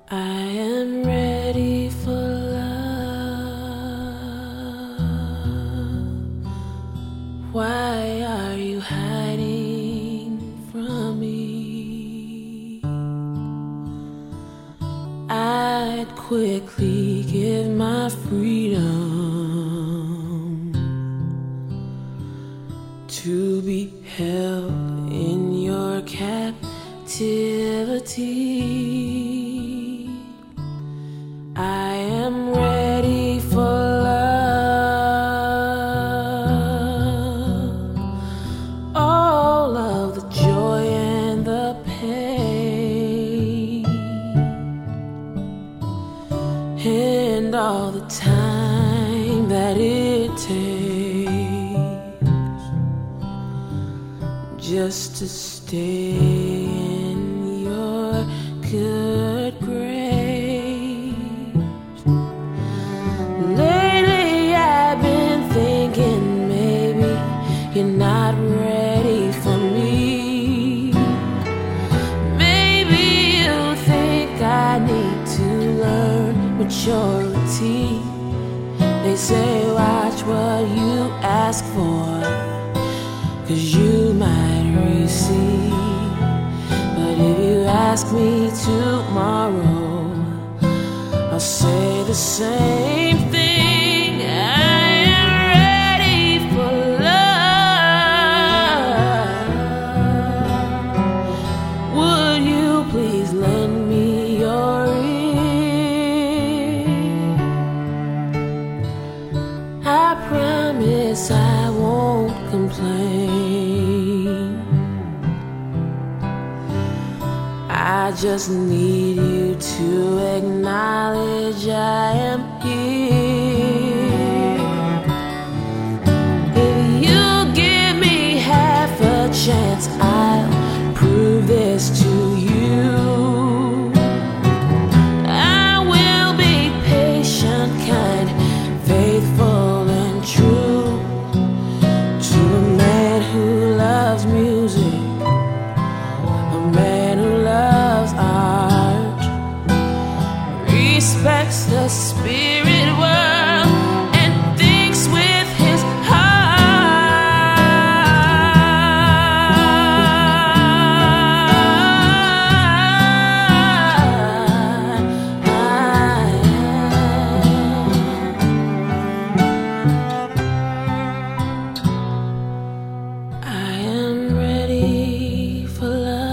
I am ready for love. Why are you hiding from me? I'd quickly give my freedom to be held in your captivity. I am ready for love, all of the joy and the pain, and all the time that it takes just to stay in your good grace. Lately I've been thinking maybe you're not ready for me. Maybe you think I need to learn maturity. They say watch what you ask for, 'cause you might receive. But if you ask me tomorrow, I'll say the same thing. I am ready for love. Would you please lend me your ear? I promise I won't complain. I just need you to acknowledge I am here. If you give me half a chance, I'll prove this to you. I will be patient, kind, faithful, and true to a man who loves music, a man who loves art, respects the spirit world, and thinks with his heart. I am ready for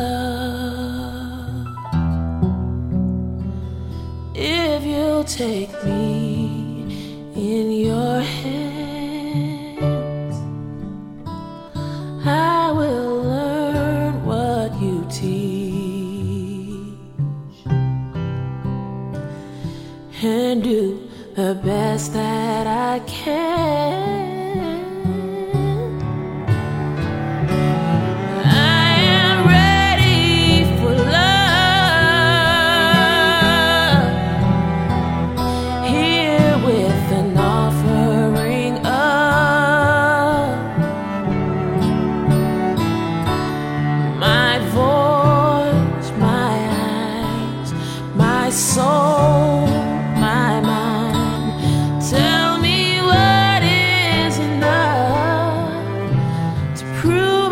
love. If you'll take me in your hands, I will learn what you teach and do the best that I can. I am ready for love, here with an offering of my voice, my eyes, my soul, my mind. Tell me what is enough to prove